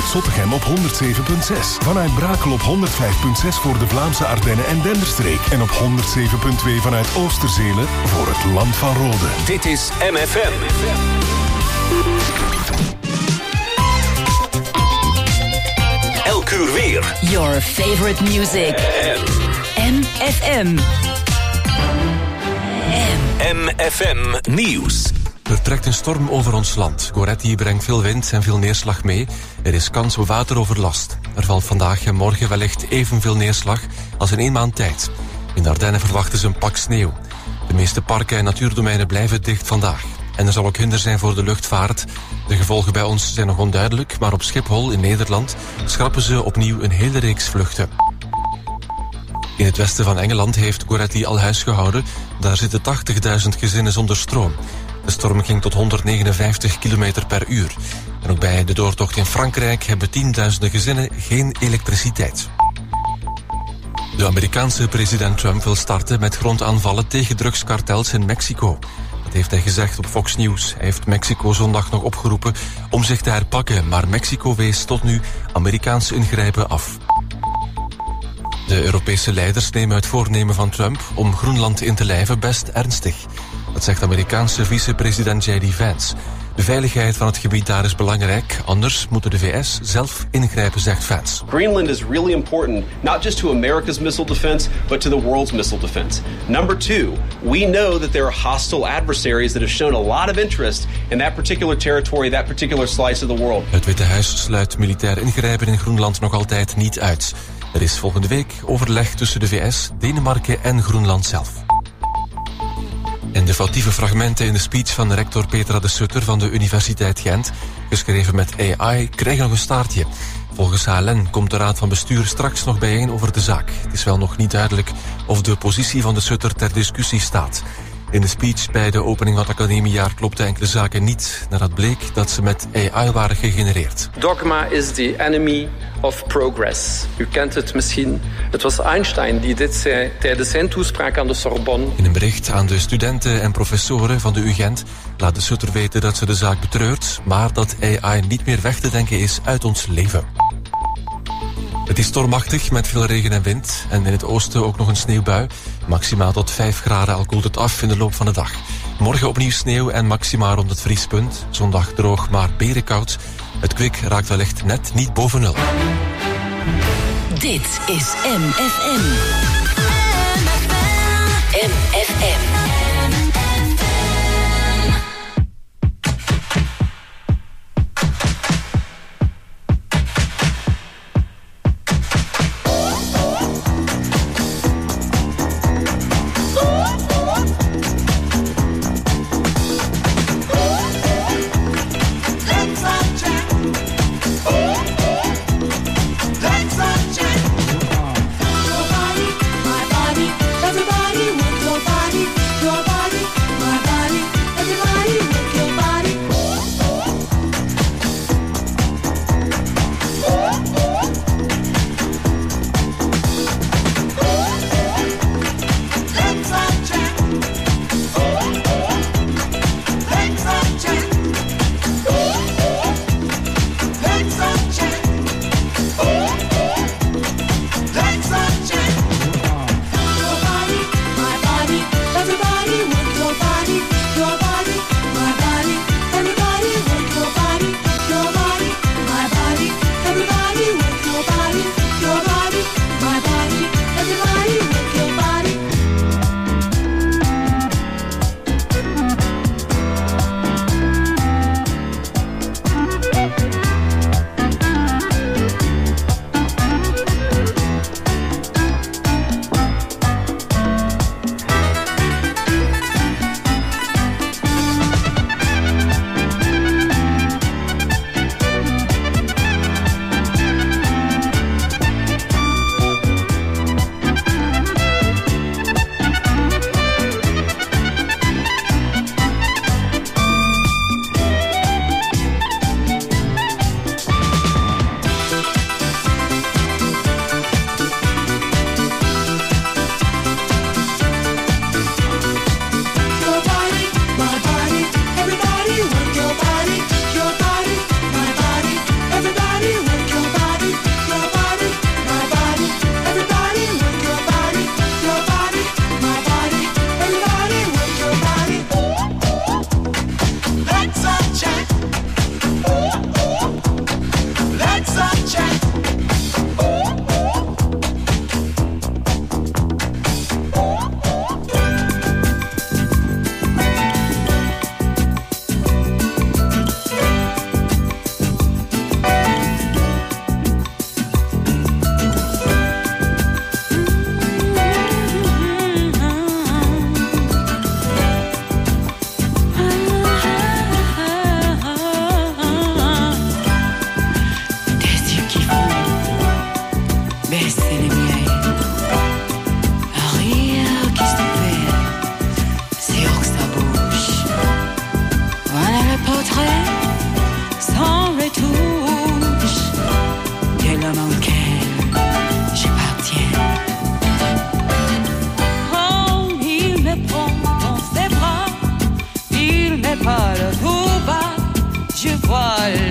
Zottegem op 107.6. Vanuit Brakel op 105.6 voor de Vlaamse Ardennen en Denderstreek. En op 107.2 vanuit Oosterzele voor het Land van Rode. Dit is MFM. Elk uur weer. Your favorite music. MFM. MFM Nieuws. Er trekt een storm over ons land. Goretti brengt veel wind en veel neerslag mee. Er is kans op wateroverlast. Er valt vandaag en morgen wellicht evenveel neerslag als in 1 maand tijd. In de Ardennen verwachten ze een pak sneeuw. De meeste parken en natuurdomeinen blijven dicht vandaag. En er zal ook hinder zijn voor de luchtvaart. De gevolgen bij ons zijn nog onduidelijk, maar op Schiphol in Nederland schrappen ze opnieuw een hele reeks vluchten. In het westen van Engeland heeft Goretti al huis gehouden. Daar zitten 80.000 gezinnen zonder stroom. De storm ging tot 159 km per uur. En ook bij de doortocht in Frankrijk hebben tienduizenden gezinnen geen elektriciteit. De Amerikaanse president Trump wil starten met grondaanvallen tegen drugskartels in Mexico. Dat heeft hij gezegd op Fox News. Hij heeft Mexico zondag nog opgeroepen om zich te herpakken, maar Mexico wees tot nu Amerikaanse ingrijpen af. De Europese leiders nemen het voornemen van Trump om Groenland in te lijven best ernstig. Dat zegt Amerikaanse vicepresident J.D. Vance. De veiligheid van het gebied daar is belangrijk, anders moeten de VS zelf ingrijpen, zegt Vance. Greenland is really important, not just to America's missile defense, but to the world's missile defense. Number 2, we know that there are hostile adversaries that have shown a lot of interest in that particular territory, that particular slice of the world. Het Witte Huis sluit militair ingrijpen in Groenland nog altijd niet uit. Er is volgende week overleg tussen de VS, Denemarken en Groenland zelf. En de foutieve fragmenten in de speech van rector Petra de Sutter van de Universiteit Gent, geschreven met AI, krijgen nog een staartje. Volgens HLN komt de Raad van Bestuur straks nog bijeen over de zaak. Het is wel nog niet duidelijk of de positie van de Sutter ter discussie staat. In de speech bij de opening van het academiejaar klopten enkele zaken niet, nadat bleek dat ze met AI waren gegenereerd. Dogma is the enemy of progress. U kent het misschien. Het was Einstein die dit zei tijdens zijn toespraak aan de Sorbonne. In een bericht aan de studenten en professoren van de UGent laat de Sutter weten dat ze de zaak betreurt, maar dat AI niet meer weg te denken is uit ons leven. Het is stormachtig met veel regen en wind en in het oosten ook nog een sneeuwbui. Maximaal tot 5 graden, al koelt het af in de loop van de dag. Morgen opnieuw sneeuw en maximaal rond het vriespunt. Zondag droog, maar berenkoud. Het kwik raakt wellicht net niet boven 0. Dit is MFM. MFM. Everybody, your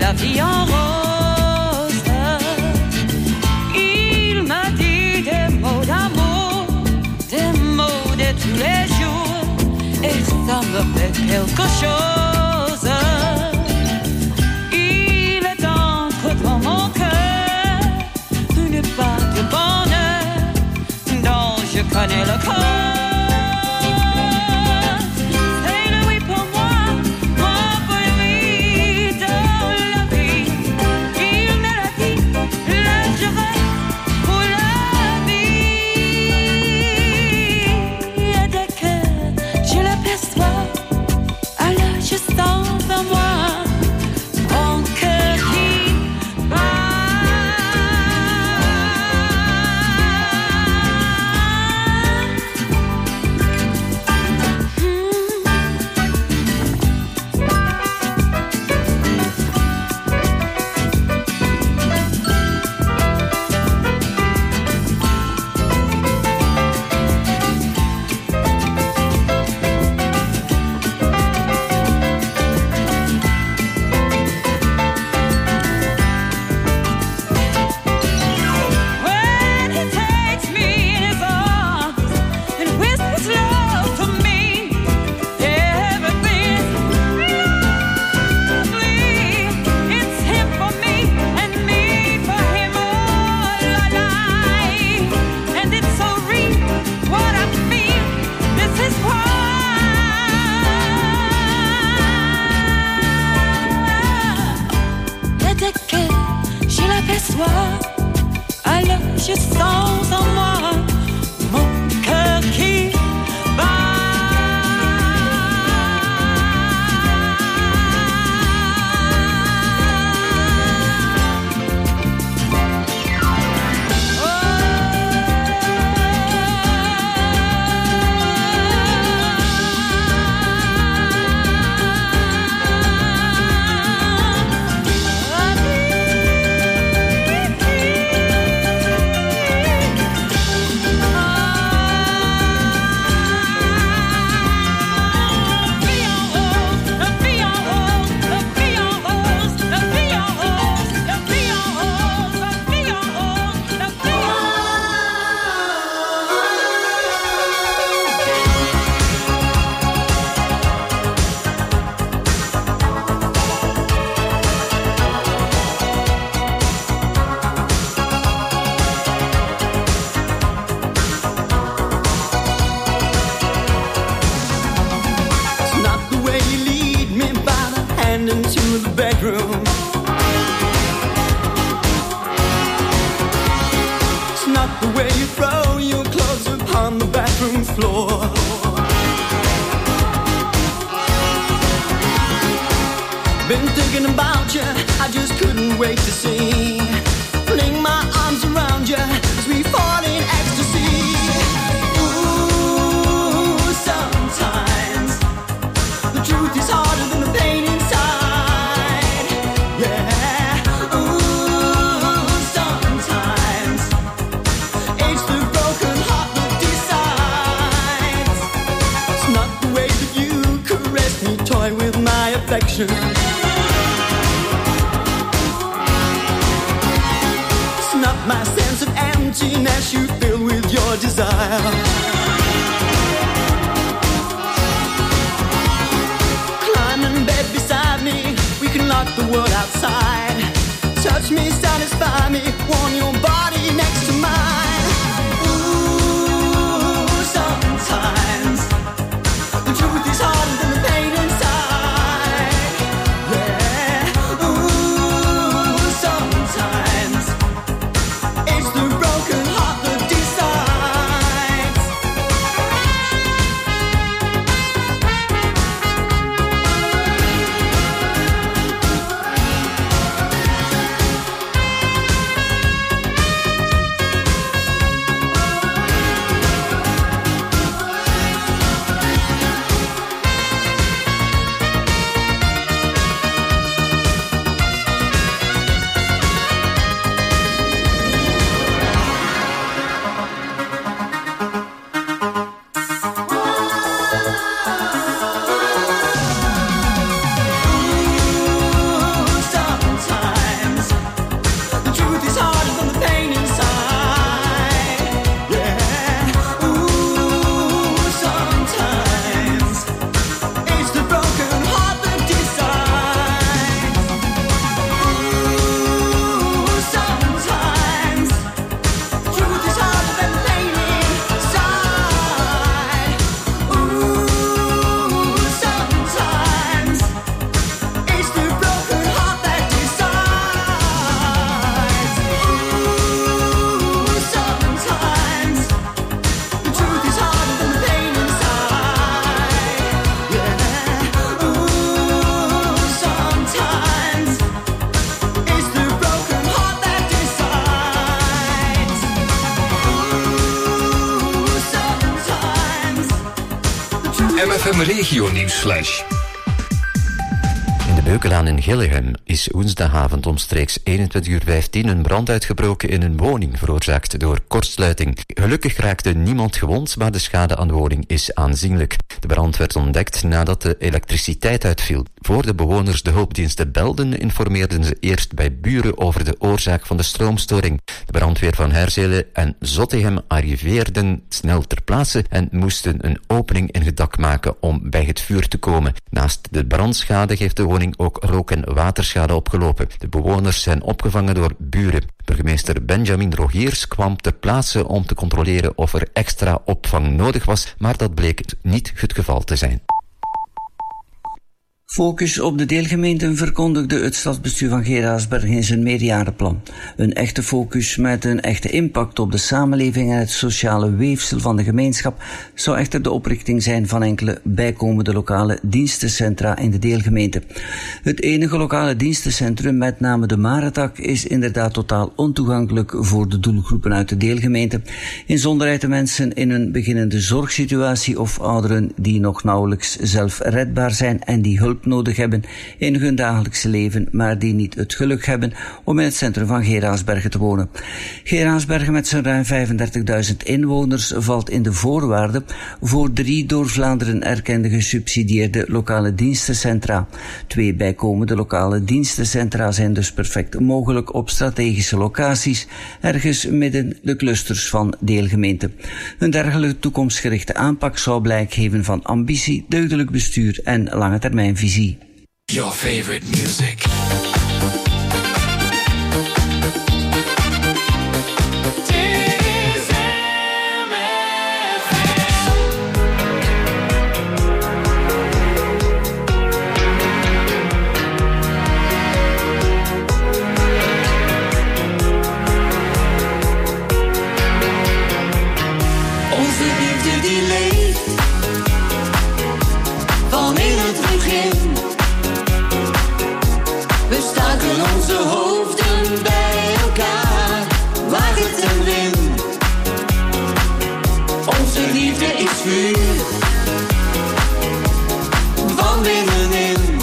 la vie en rose. Il m'a dit des mots d'amour, des mots de tous les jours, et ça me fait quelque chose. Il est entre dans mon cœur une part de bonheur dont je connais le code. Alors je sens en moi mon cœur qui FM Regio Nieuwsflash. In de Beukelaan in Gillegem is woensdagavond omstreeks 21:15 een brand uitgebroken in een woning, veroorzaakt door kortsluiting. Gelukkig raakte niemand gewond, maar de schade aan de woning is aanzienlijk. De brand werd ontdekt nadat de elektriciteit uitviel. Voor de bewoners de hulpdiensten belden, informeerden ze eerst bij buren over de oorzaak van de stroomstoring. De brandweer van Herzele en Zottegem arriveerden snel ter plaatse en moesten een opening in het dak maken om bij het vuur te komen. Naast de brandschade heeft de woning ook rook- en waterschade opgelopen. De bewoners zijn opgevangen door buren. Burgemeester Benjamin Rogiers kwam ter plaatse om te controleren of er extra opvang nodig was, maar dat bleek niet het geval te zijn. Focus op de deelgemeenten verkondigde het stadsbestuur van Geraardsbergen in zijn meerjarenplan. Een echte focus met een echte impact op de samenleving en het sociale weefsel van de gemeenschap zou echter de oprichting zijn van enkele bijkomende lokale dienstencentra in de deelgemeente. Het enige lokale dienstencentrum, met name de Maretak, is inderdaad totaal ontoegankelijk voor de doelgroepen uit de deelgemeente. Inzonderheid de mensen in een beginnende zorgsituatie of ouderen die nog nauwelijks zelfredbaar zijn en die hulp nodig hebben in hun dagelijkse leven, maar die niet het geluk hebben om in het centrum van Geraardsbergen te wonen. Geraardsbergen met zijn ruim 35.000 inwoners valt in de voorwaarden voor 3 door Vlaanderen erkende gesubsidieerde lokale dienstencentra. 2 bijkomende lokale dienstencentra zijn dus perfect mogelijk op strategische locaties, ergens midden de clusters van deelgemeenten. Een dergelijke toekomstgerichte aanpak zou blijk geven van ambitie, deugdelijk bestuur en lange termijn visie. Your favorite music. Van binnenin.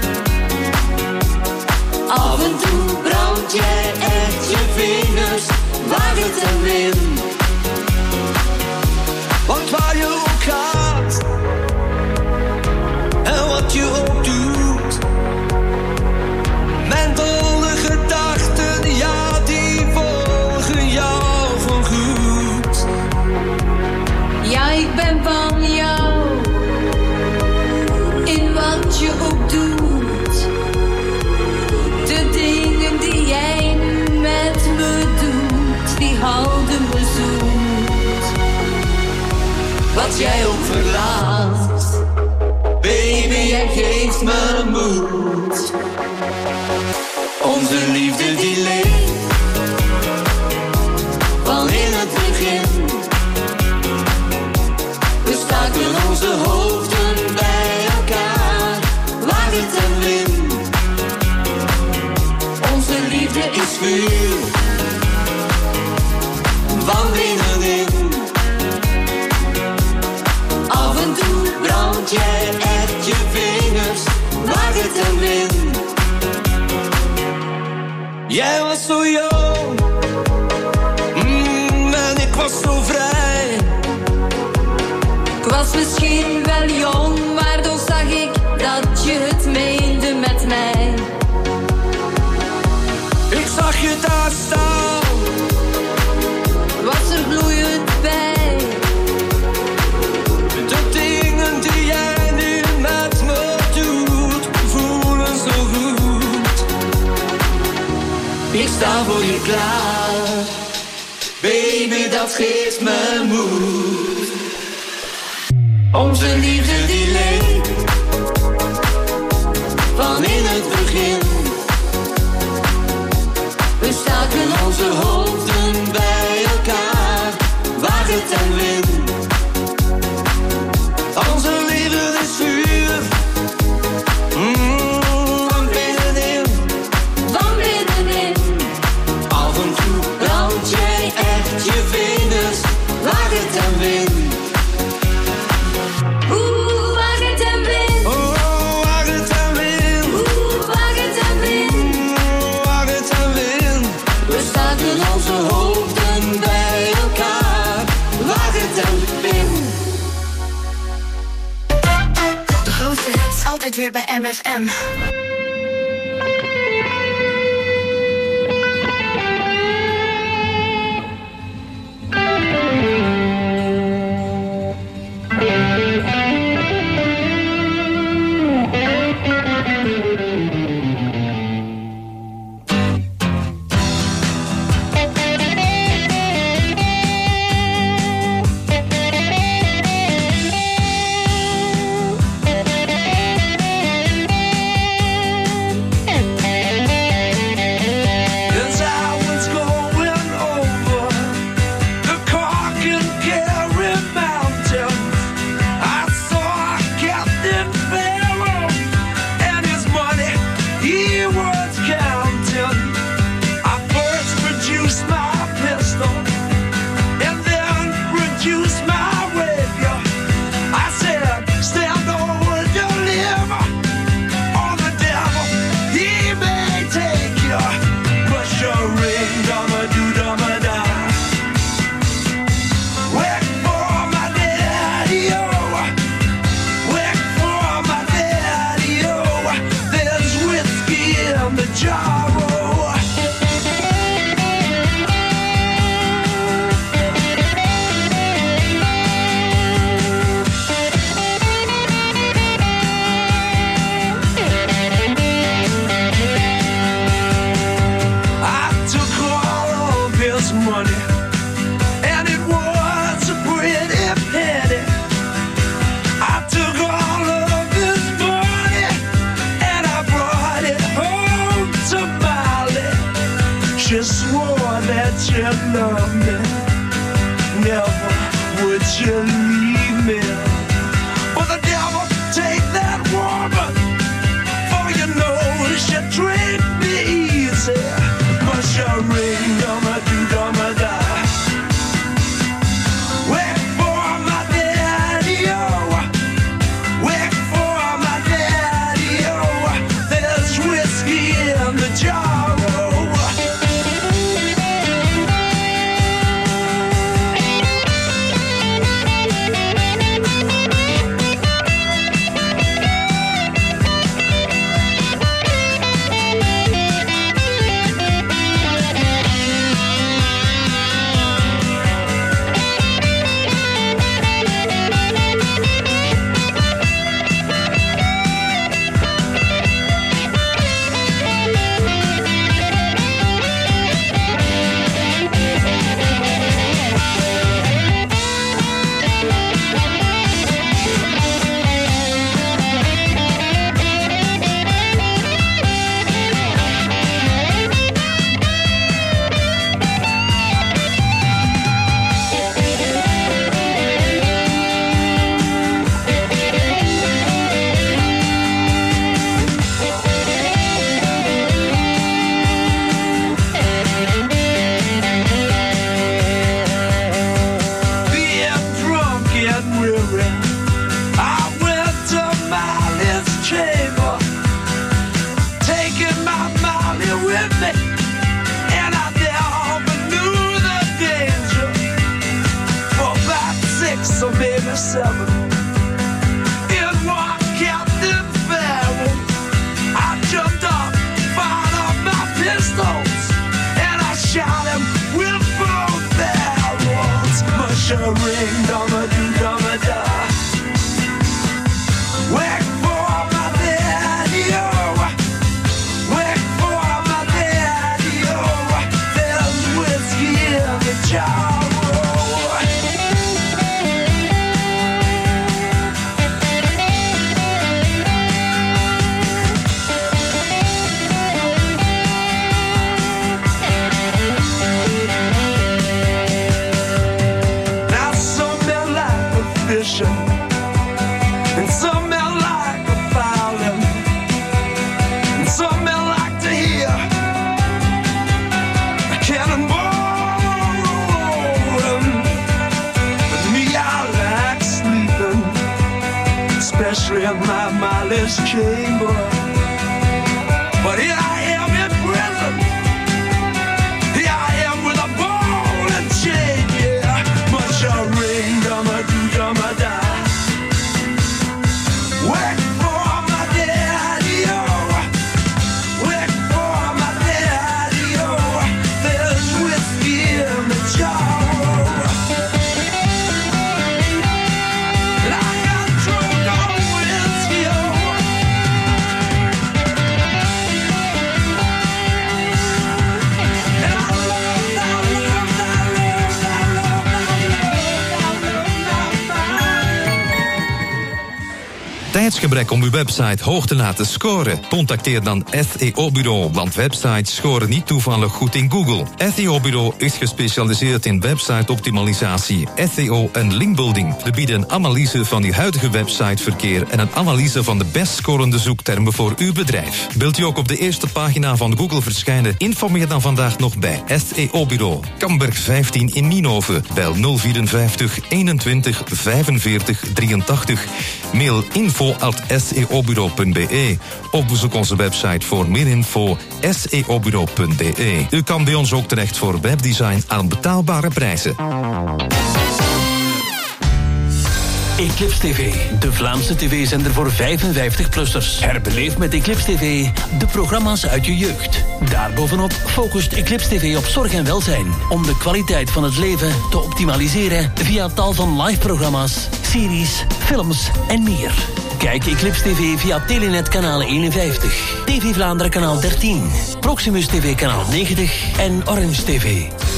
Af en toe brand jij echt je vingers, waar het en win. Want waar je ook gaat en wat je ook doet, mentale gedachten, ja, die volgen jou voorgoed. Ja, ik ben van jou, in wat je ook doet. De dingen die jij nu met me doet, die houden me zoet. Wat jij ook verlaat, baby, jij geeft me moed. Onze liefde die leeft van in het begin. We staken onze hoofden bij elkaar, waar het en wind. Onze liefde is vuur, van binnenin. Af en toe brand jij echt je vingers, waar het en wind. Jij was zo jong, en ik was zo vrij. Ik was misschien wel jong, maar toch zag ik dat je het meende met mij. Ik zag je daar staan, was er gloeiend bij. De dingen die jij nu met me doet, voelen zo goed. Ik sta voor je klaar, baby, dat geeft me moed. Onze liefde die leeft van in het begin. We staken onze hoofden bij elkaar, waar het en wind. Onze liefde is vuur, van binnenin. Van binnenin. Af en toe brand jij echt je vingers, waar het en wind. Waar het weer bij MFM. Work for my day. tijdsgebrek om uw website hoog te laten scoren? Contacteer dan SEO-bureau, want websites scoren niet toevallig goed in Google. SEO-bureau is gespecialiseerd in website-optimalisatie, SEO en linkbuilding. We bieden een analyse van uw huidige websiteverkeer en een analyse van de best scorende zoektermen voor uw bedrijf. Wilt u ook op de eerste pagina van Google verschijnen? Informeer dan vandaag nog bij SEO-bureau. Kamberg 15 in Nienhoven. Bel 054 21 45 83. Mail info@seobureau.be. Of bezoek onze website voor meer info seobureau.be. U kan bij ons ook terecht voor webdesign aan betaalbare prijzen. Eclipse TV, de Vlaamse tv-zender voor 55-plussers. Herbeleef met Eclipse TV de programma's uit je jeugd. Daarbovenop focust Eclipse TV op zorg en welzijn, om de kwaliteit van het leven te optimaliseren via tal van live-programma's, series, films en meer. Kijk Eclipse TV via Telenet kanaal 51, TV Vlaanderen kanaal 13, Proximus TV kanaal 90 en Orange TV.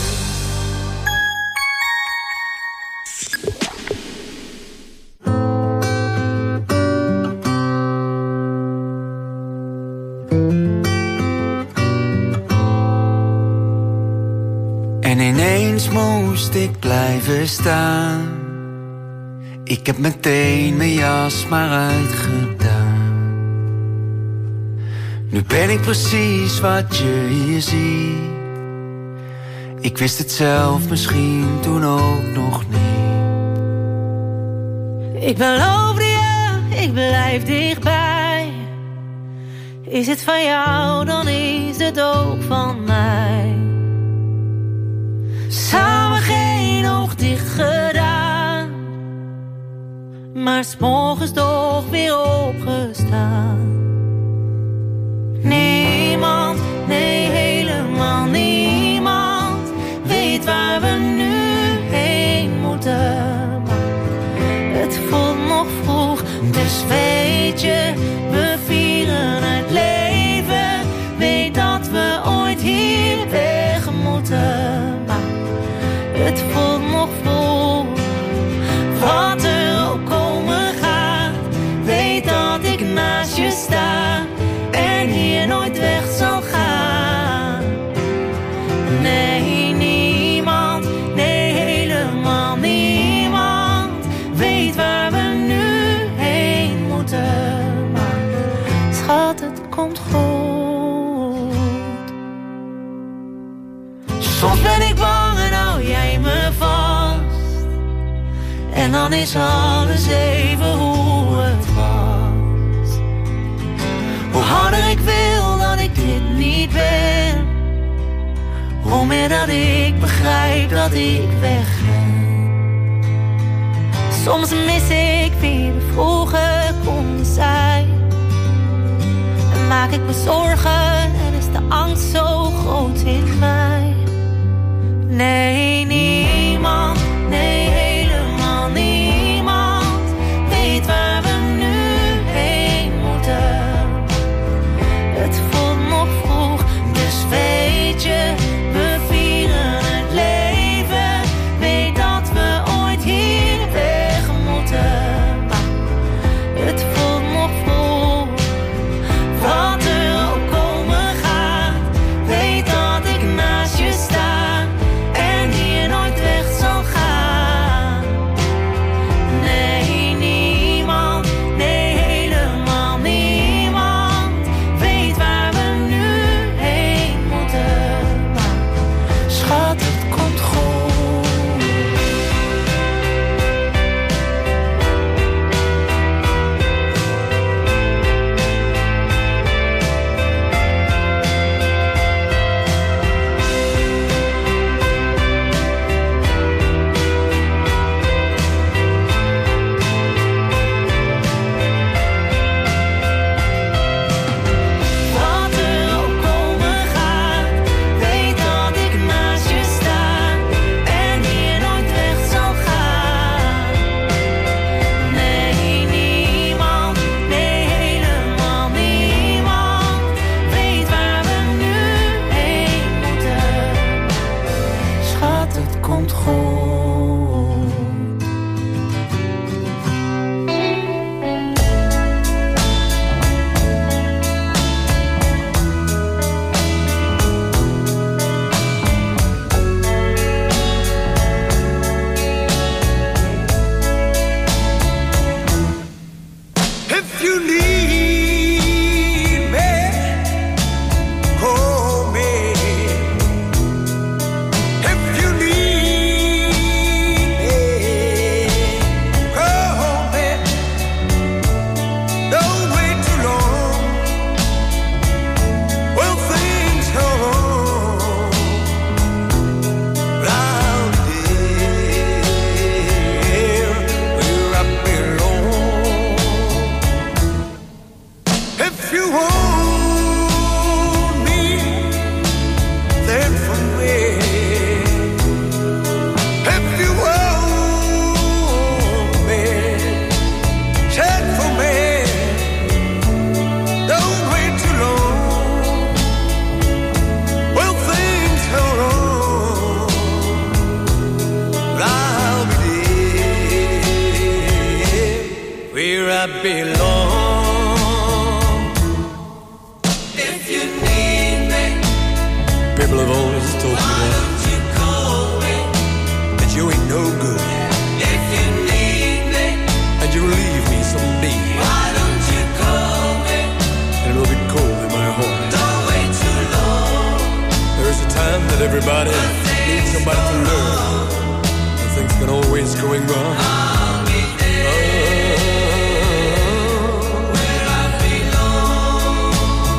En ineens moest ik blijven staan. Ik heb meteen mijn jas maar uitgedaan. Nu ben ik precies wat je hier ziet. Ik wist het zelf misschien toen ook nog niet. Ik beloofde je, ik blijf dichtbij. Is het van jou, dan is het ook van mij. Samen geen oog dicht gedaan, maar 's morgens toch weer opgestaan. Niemand, nee helemaal niemand, weet waar we nu heen moeten. Maar het voelt nog vroeg, dus weet je, we vieren het leven. Weet dat we ooit hier weg moeten. Het voelt nog vol, wat er ook komen gaat. Weet dat ik naast je sta en hier nooit weg zal gaan. Nee, niemand, nee helemaal niemand, weet waar we nu heen moeten. Maar schat, het komt goed. Soms ben ik bang en hou jij me vast. En dan is alles even hoe het was. Hoe harder ik wil dat ik dit niet ben, hoe meer dat ik begrijp dat ik wegren. Soms mis ik wie we vroeger konden zijn. En maak ik me zorgen en is de angst zo groot in mij. Nee, niemand, nee helemaal niemand, weet waar we nu heen moeten. Het voelt nog vroeg, dus weet je, we vieren het leven. Weet dat we ooit hier weg moeten. Maar het voelt nog vroeg, wat er ook komen gaat. I belong. If you need me, people have always told me that you call me, that you ain't no good. If you need me, and you'll leave me someday, why don't you call me, and it'll be cold in my heart. Don't wait too long. There's a time that everybody needs somebody to learn. Things can always going wrong. I'll be there, where I belong.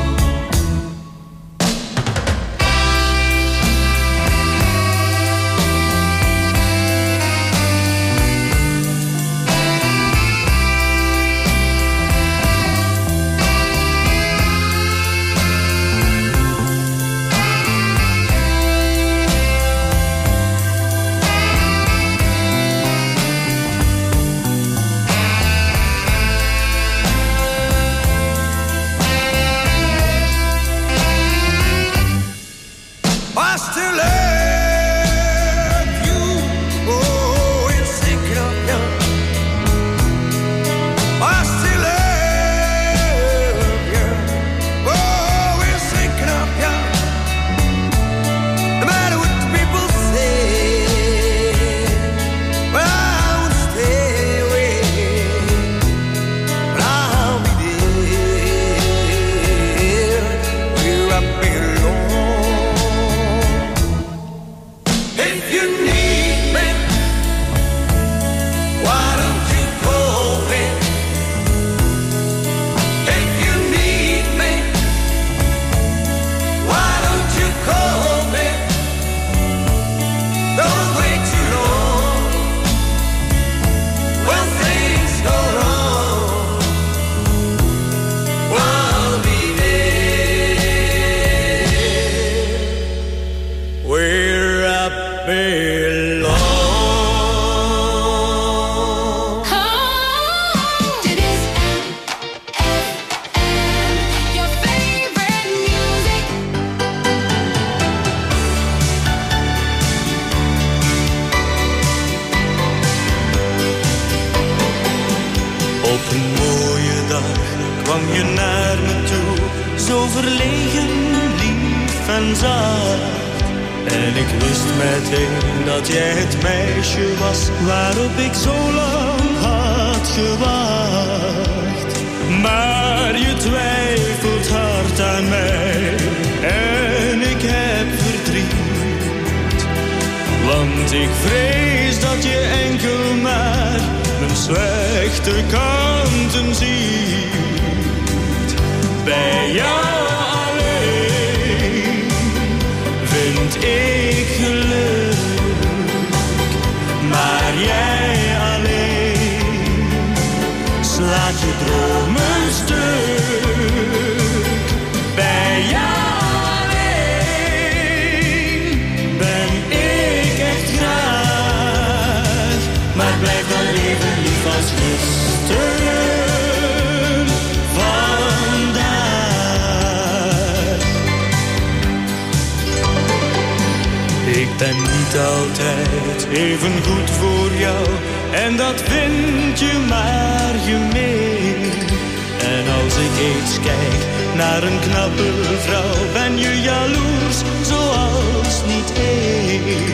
Even goed voor jou, en dat vind je maar gemeen. En als ik eens kijk naar een knappe vrouw, ben je jaloers zoals niet één.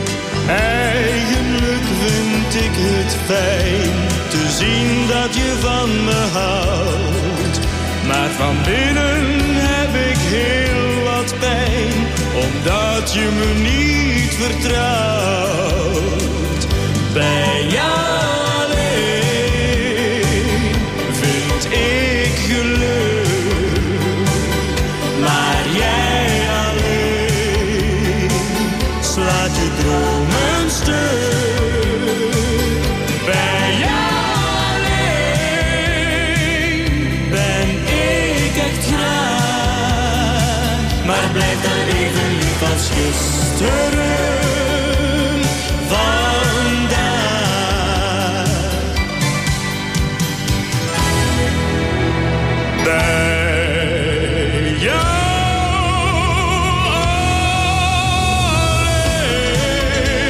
Eigenlijk vind ik het fijn te zien dat je van me houdt. Maar van binnen heb ik heel wat pijn, omdat je me niet vertrouwt. Bij jou alleen vind ik geluk, maar jij alleen slaat je dromen stuk. Bij jou alleen ben ik echt graag, maar blijf dan even lief als gisteren.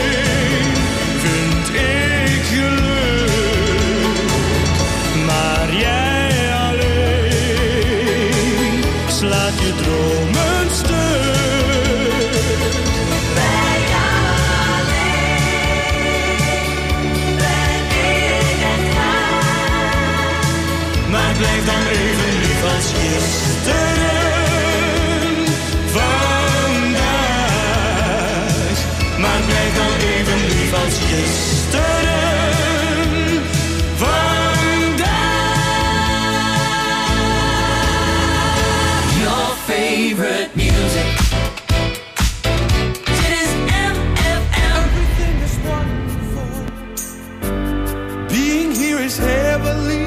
Maar Gisteren vandaag. Your favorite music. Dit is MFM. Everything is wonderful. Being here is heavenly.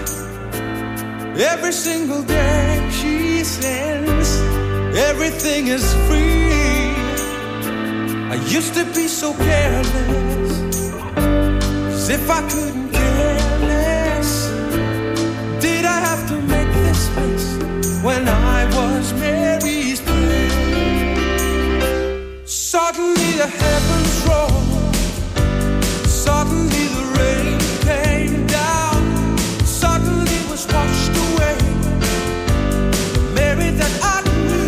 Every single day she sends. Everything is free. I used to be so careless, as if I couldn't care less. Did I have to make this mess when I was Mary's friend? Suddenly the heavens rolled. Suddenly the rain came down. Suddenly was washed away the Mary that I knew.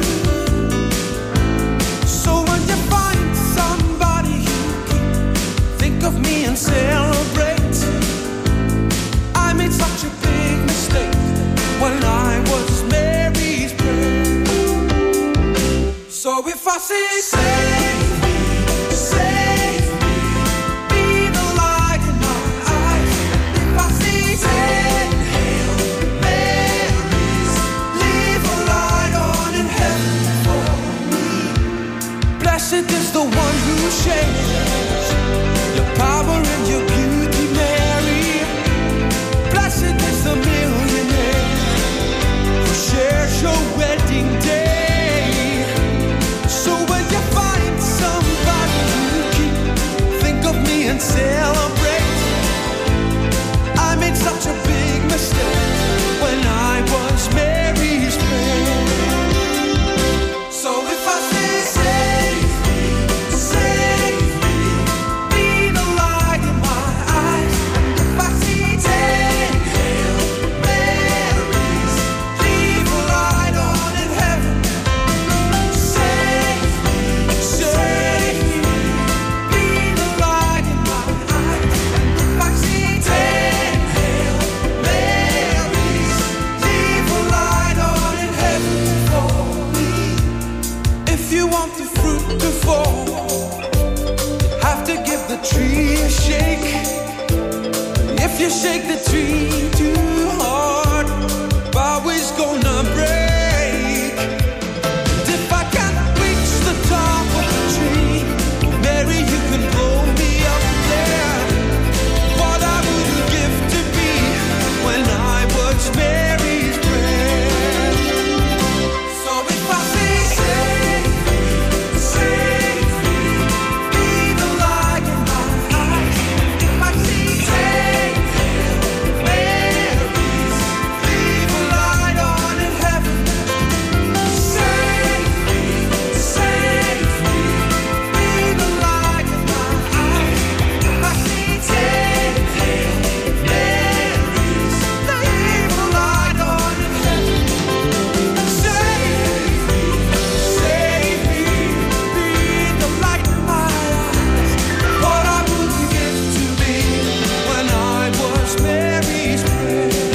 So when you find somebody you keep, think of me and celebrate. I made such a big mistake when I was Mary's friend. So if I say save me, save me, be the light in my eyes. If I say save, hail Marys, leave a light on in heaven for me. Blessed is the one who shares your power and your beauty, Mary. Blessed is the millionaire who shares your wedding day. So when you find somebody you keep, think of me and celebrate. I made such a big mistake when I was Mary's friend. So if I say save me, save me, be the light in my eyes. If I see 10 hail Marys, leave a light on in heaven. Save me, be the light in my eyes. If I see 10 hail Marys, leave a light on in heaven for me. If you want the fruit to fall, you have to give the tree a shake. If you shake the tree too hard, bough is gonna break. And if I can't reach the top of the tree, Mary, you can blow me up there. What I wouldn't give to be when I was Mary's friend. So if I say save me, save me, be the light in my eyes. If I see 10 hail Marys, leave a light on in heaven. Save me, be the light in my eyes. If I see 10 hail Marys, leave a light on in heaven. Save me, be the light in my eyes. What I wouldn't give to be when I was Mary's friend.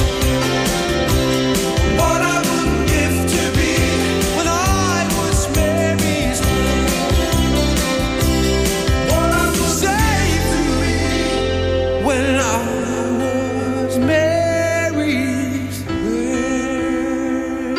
What I wouldn't give to be when I was Mary's friend. What I would save to me when I was Mary's friend.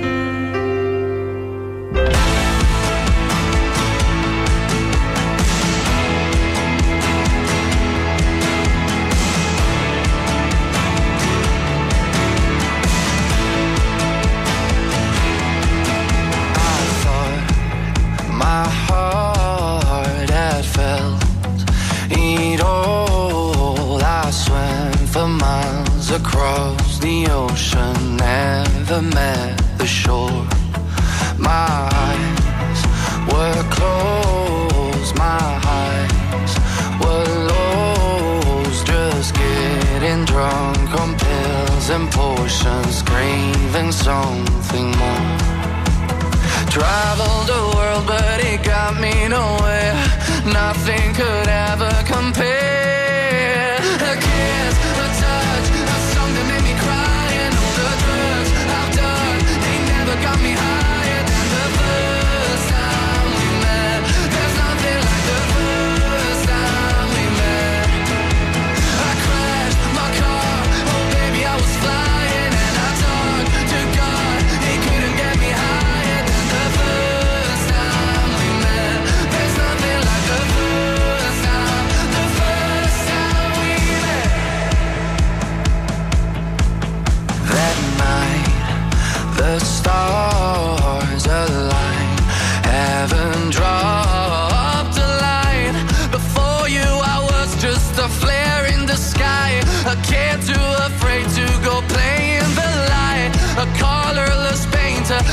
I thought my heart had felt it all. I swam for miles across the ocean, never met the shore. My eyes were closed, my eyes were lost, just getting drunk on pills and potions, craving something more. Traveled the world, but it got me nowhere. Nothing could ever compare. A kiss, a touch, a song that made me cry, and all the drugs I've done, they never got me higher than the first time we met. There's nothing like the first time we met.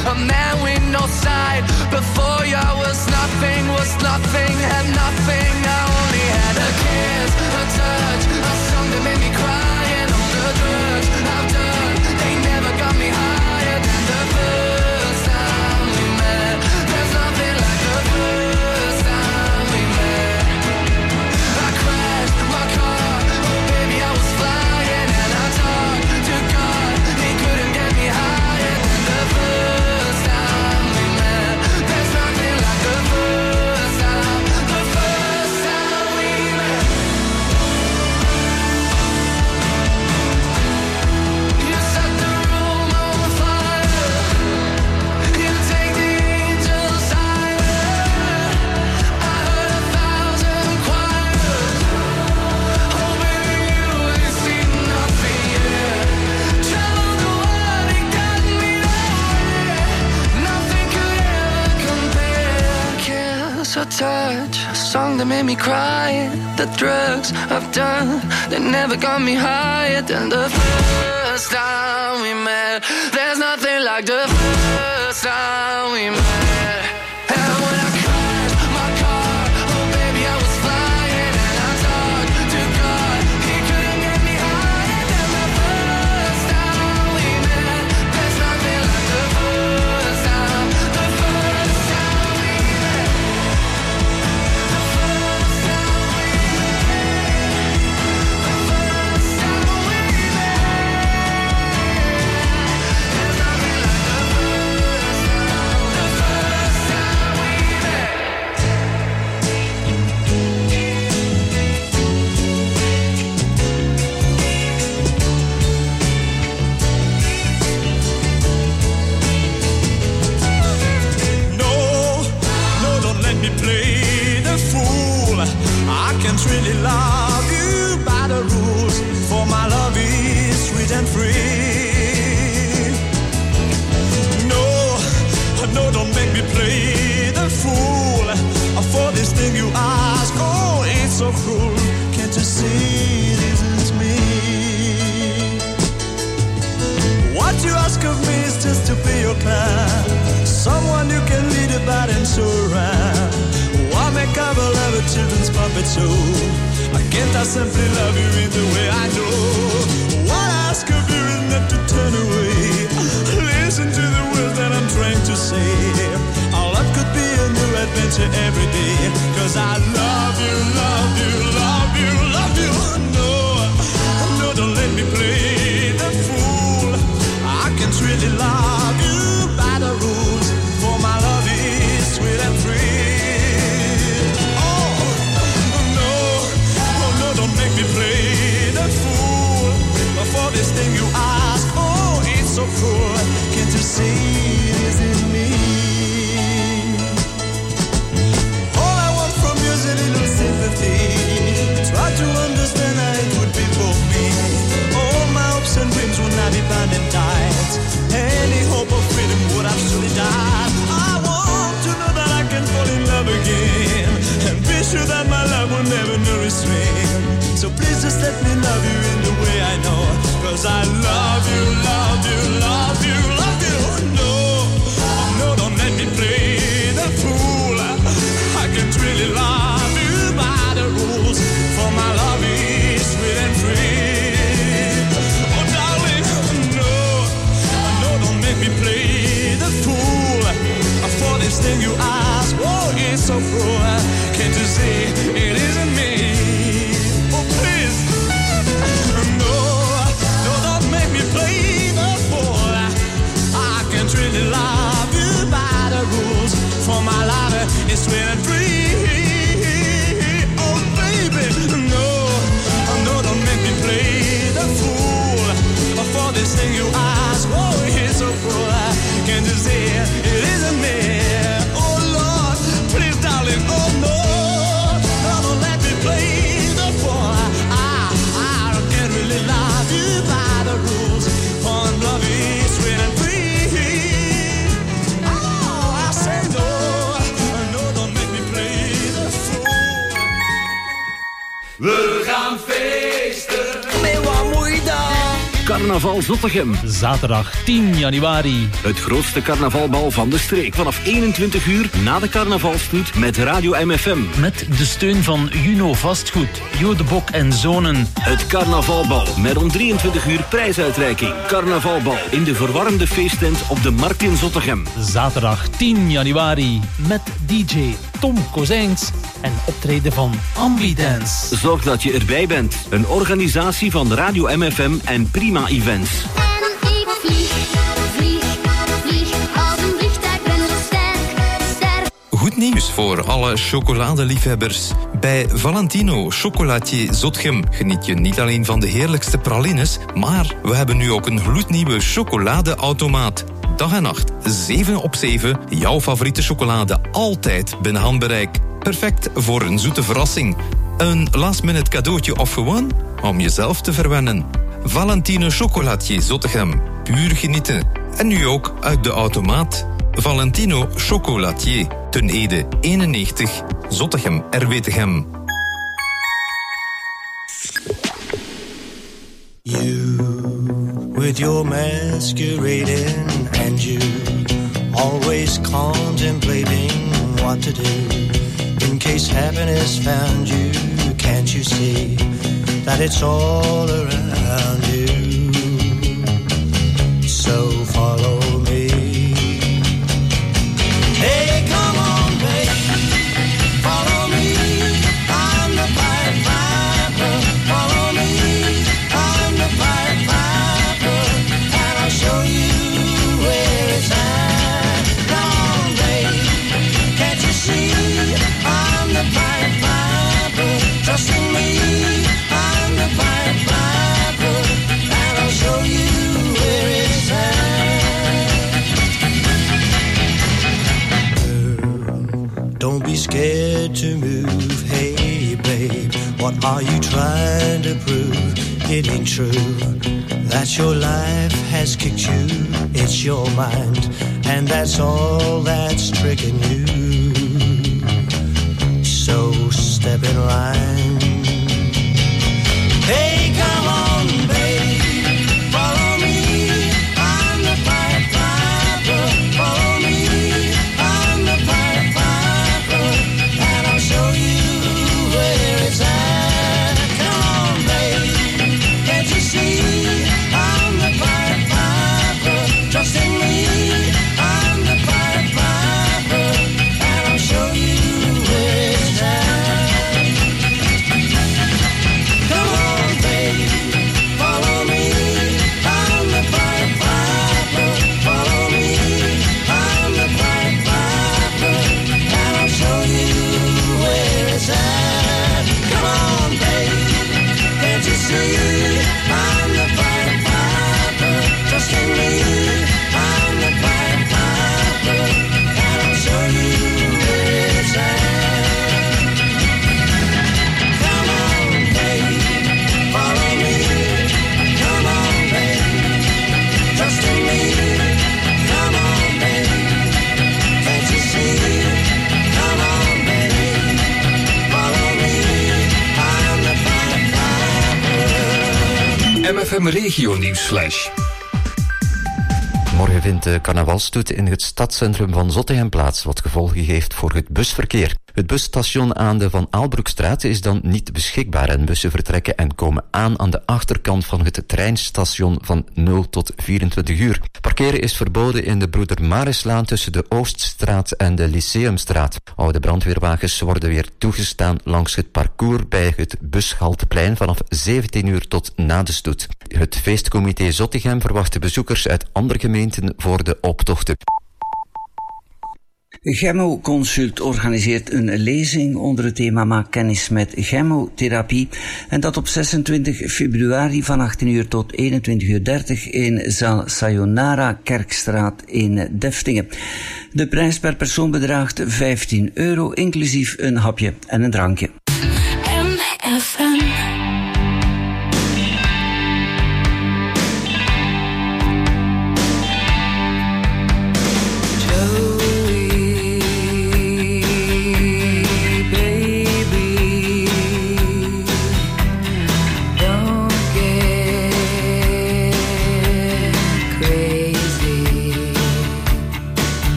a man with no side. Before you I was nothing, had nothing. I only had a kiss, a touch, a song that made me cry. And all the drugs I've done, they never got me higher than the first time we met. There's nothing like the first time we met. I crashed my car, oh baby I was flying. And I talked to God, he couldn't get me higher than the first time we met. There's nothing like the first time we met. You set the room on fire, you take the angels higher. I heard 1,000 choirs, oh baby you ain't seen nothing yet. Traveled the world and got me nowhere, nothing could ever compare. Kiss or touch, a song that made me cry. The drugs I've done, they never got me higher than the first time we met. There's nothing like the first time we met. And when I crashed my car, oh baby I was flying. And I talked to God, he couldn't get me higher than the first time we met. There's nothing like the first time we met. The first time we met. No, don't let me play the fool. I can't really love you by the rules, for my love is sweet and free. No, don't make me play the fool. For this thing you ask, oh, it's so cruel. Can't you see it isn't me? What you ask of me is just to be your clown, someone you can lead about and show around. Why make up a love a children's puppet show? I can't I simply love you in the way I do. What I ask of you is not to turn away. Listen to the words that I'm trying to say. Our love could be a new adventure every day. 'Cause I love you, love you, love you, love you. No, don't let me play the fool. I can't really love you by the rules, for my love is sweet and free. Oh, no, don't make me play the fool. For this thing you ask, oh, it's so cruel. Can't you see it isn't me? All I want from you is a little sympathy. Try to understand how it would be for me. All my hopes and dreams will not be bound and tied. Any hope of freedom would have surely died. I want to know that I can fall in love again, and be sure that my love will never know restraint. So please just let me love you in the way I know. 'Cause I love you, love you, love you, love you. No, don't let me play the fool. I can't really love you by the rules, for my love is sweet and free. Oh darling, no, don't make me play the fool. For this thing you ask, oh, it's so cruel. Can't you see it isn't me? Oh please, no, don't make me play the fool. I can't really love you by the rules, for my love is sweet and free. Oh baby, no, don't make me play the fool. For this thing you ask, oh, it's so cruel. Can't you see it isn't me? Oh Lord, please darling, oh no, don't let me play the fool. I can't really love you by the rules, for love is sweet and free. Oh, I say no, don't make me play the fool. We gaan feesten. Mais wat moet je dan? Carnaval Zottegem. Zaterdag 10 januari. Het grootste carnavalbal van de streek. Vanaf 21 uur na de carnavalstoet met Radio MFM. Met de steun van Juno Vastgoed, Jo de Bok en Zonen. Het carnavalbal met om 23 uur prijsuitreiking. Carnavalbal in de verwarmde feesttent op de Markt in Zottegem. Zaterdag 10 januari met DJ Tom Kozijns en optreden van Ambidance. Zorg dat je erbij bent. Een organisatie van Radio MFM en Prima Events. En ik vlieg als een vliegtuig, ben zo sterk. Goed nieuws voor alle chocoladeliefhebbers. Bij Valentino Chocolatier Zottegem geniet je niet alleen van de heerlijkste pralines, maar we hebben nu ook een gloednieuwe chocoladeautomaat. Dag en nacht, 7 op 7, jouw favoriete chocolade altijd binnen handbereik. Perfect voor een zoete verrassing. Een last-minute cadeautje of gewoon om jezelf te verwennen. Valentino Chocolatier Zottegem, puur genieten. En nu ook uit de automaat. Valentino Chocolatier, Ten Ede 91, Zottegem, Erwetegem. You, with your masquerading, and you, always contemplating what to do. In case happiness found you, can't you see that it's all around you? So follow me. Hey, come on, baby, follow me. I'm the Pied Piper. Follow me, I'm the Pied Piper, and I'll show you where it's at. Come on, baby, can't you see? I'm the Pied Piper. Trust in me, I'm the Pied Piper, and I'll show you where it's at. Girl, don't be scared to move. Hey, babe, what are you trying to prove? It ain't true that your life has kicked you. It's your mind, and that's all that's tricking you. So step in line. Hey, come on, babe, follow me. I'm the Pied Piper. Follow me, I'm the Pied Piper, and I'll show you where it's at. Come on, babe, can't you see? I'm the Pied Piper. Trust in me, I'm the Pied Piper, and I'll show you where it's at. Come on, baby, follow me. I'm the Pied Piper. Follow me, I'm the Pied Piper, and I'll show you where it's at. Come on, baby, can't you see? I'm the Pied Piper. Trust in me, I'm the Pied Piper, and I'll show you where it's at. Come on, baby, follow me. Come on, baby, trust in me. Come on, baby, can't you see? Come on, baby, follow me. I'm the Pied Piper. MFM Regio Nieuwsflash. Morgen vindt de carnavalstoet in het stadscentrum van Zottegem plaats, wat gevolgen heeft voor het busverkeer. Het busstation aan de Van Aalbroekstraat is dan niet beschikbaar en bussen vertrekken en komen aan de achterkant van het treinstation van 0 tot 24 uur. Parkeren is verboden in de Broeder Marislaan tussen de Ooststraat en de Lyceumstraat. Oude brandweerwagens worden weer toegestaan langs het parcours bij het Bushalteplein vanaf 17 uur tot na de stoet. Het feestcomité Zottegem verwacht de bezoekers uit andere gemeenten voor de optochten. Gemmo Consult organiseert een lezing onder het thema Maak kennis met chemotherapie en dat op 26 februari van 18 uur tot 21:30 uur in zaal Sayonara Kerkstraat in Deftingen. De prijs per persoon bedraagt €15, inclusief een hapje en een drankje. MFM.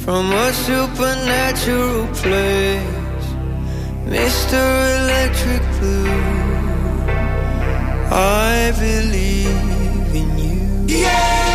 from a supernatural place, Mr. Electric Blue, I believe in you. Yeah!